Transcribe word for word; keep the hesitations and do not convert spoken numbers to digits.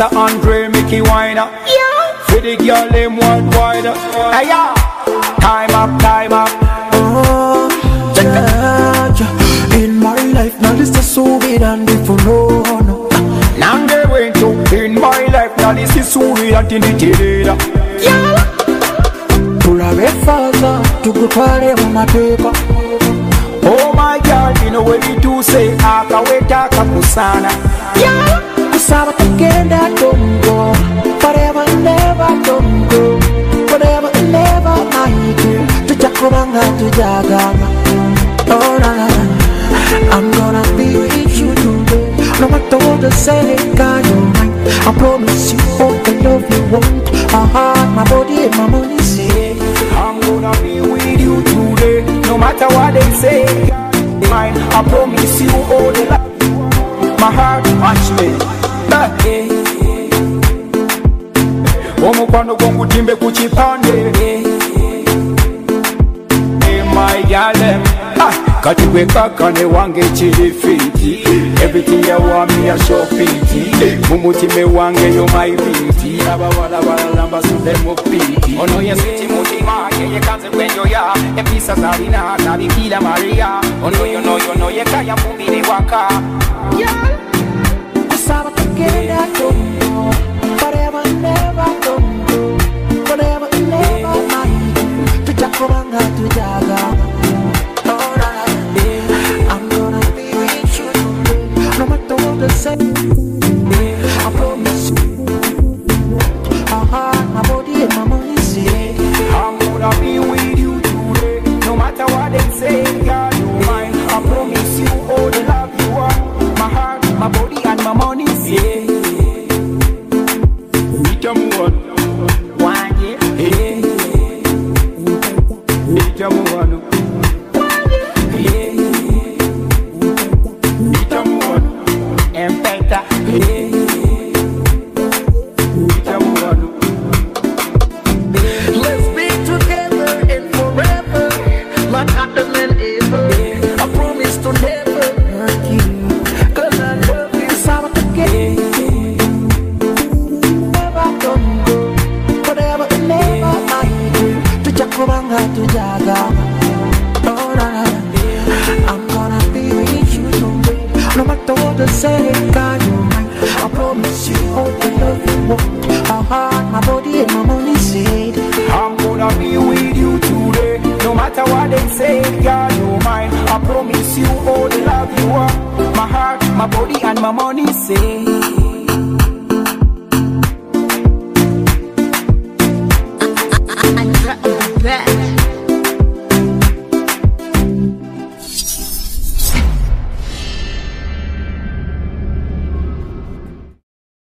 Mister Andre Mickey Winer. Yeah. For the girl them worldwide. Hey yeah. Time up, time up. Oh, yeah, yeah. In my life, now this is so weird and different. No, no. Now they went to in my life, now this is so weird and different. Yeah. Tulare faza, tukutwale mumateeka. Oh my God, you know what you do say, akaweta kakusana. Yeah. Kusaba tugenda tongo, forever never tongo, forever never my dear. Tujakubanga tujagama. Oh na na na, I'm gonna be with you today. No matter what they say, God you mine. I promise you all the love you want. I heart, my body and my money say. I'm gonna be with you today. No matter what they say, God you mine. I promise you all the love you want. My heart, watch me. Hey. Omukwano gwangu timbe kuchipande. Hey my girl, ah, kati we kakane wange chiri fiti. Everything you want me a show pity. Mumutime wange yo my beauty. Aba wala wala lamba sunde mo piti. Ono ya sweetie mutima ye ye kanze kwenyo ya. Episa zarina na bikila Maria. Ono yo no yo no ye kaya mumire waka. Yeah. Kusaba tugenda tongo, forever never tongo, forever never my dear. Tujakubanga tujagama. Oh na na, I'm gonna be with you today. No matter what they say, I promise you. My heart, my body, and my money say. I'm gonna be with you today. No matter what they say, God you mine. I promise you all the love you want. My heart, my body, and my money say. Itamuano, wanye, eh. Itamuano, wanye, eh. Itamuano, empeta, eh. Itamuano. Let's be together and forever, like Adam and Eva. I promise to never hurt you, 'cause I love you. Sama together, never tongo, forever and never my dear. Tujakubanga tujagama. Oh na na, I'm gonna be with you today. No matter what they say, God you mine. I promise you all the love you want. My heart, my body, and my money said. I'm gonna be with you today. No matter what they say, God you mine. I promise you all the love you want. My heart, my body, and my money say.